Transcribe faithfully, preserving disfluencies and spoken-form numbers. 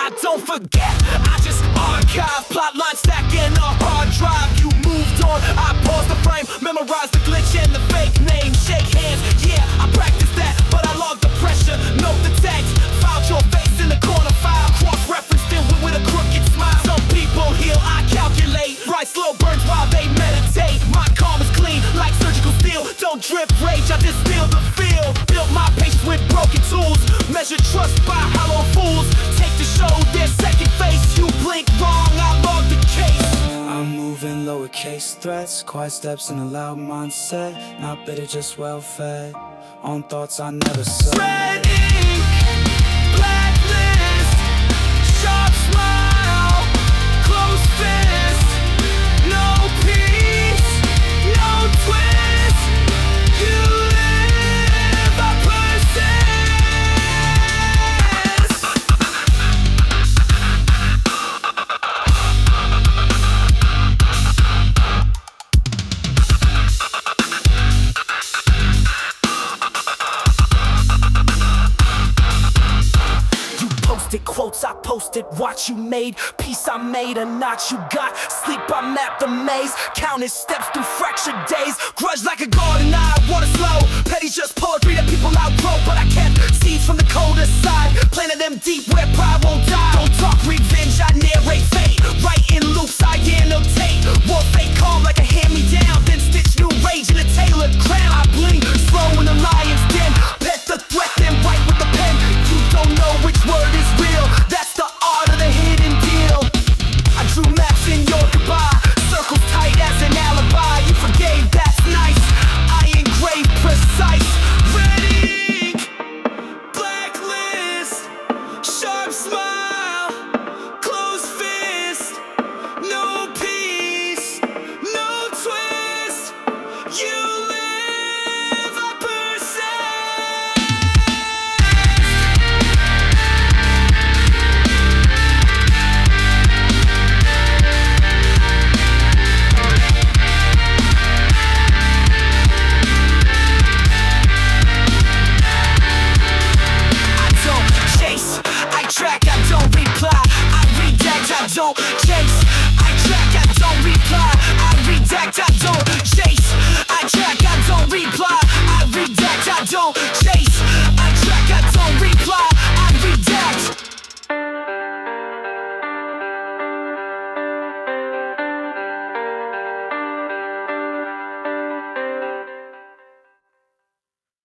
I don't forget, I just archive. Plotline stacking a hard drive. You moved on, I paused the frame, memorized the glitch and the fake name. Shake hands, yeah, I practiced that, but I logged the pressure. Note the text, filed your face in the corner file. Cross-referenced it with, with a crooked smile. Some people heal, I calculate. Right, slow burns while they meditate. My calm is clean, like surgical steel. Don't drip rage, I distill the feel. Built my patience with broken tools. Measure trust by hollow fools. Take the show their second face. You blink wrong, I log the case. I'm moving lowercase threats, quiet steps in a loud mindset. Not bitter, just well fed on thoughts I never said. Red ink, blacklist, sharp smile, close fist, no peace, no twist. You live, I persist. Posted quotes, I posted what you made. Peace I made, a knot you got. Sleep I mapped the maze. Counted steps through fractured days. Grudge like a garden, I water slow. Petty just poetry that people outgrow. But I kept seeds from the colder side. Planted them deep where pride won't die. Don't talk revenge, I narrate fate. Right in loops, I annotate. War fake calm like a hand-me-down. Then stitch new rage in a tailored crown. I bling slow in the lion's den. Pet the threat, then write with the pen. You don't know which word is real. That's the art of the hidden deal. I drew maps in your goodbye. Circles tight as an alibi. You forgave, that's nice. I engraved precise. Red ink, blacklist, sharp smile, closed fist, no peace, no twist. You live, I persist. Don't chase, I track, I don't reply. I redact, I don't chase. I track, I don't reply. I redact, I don't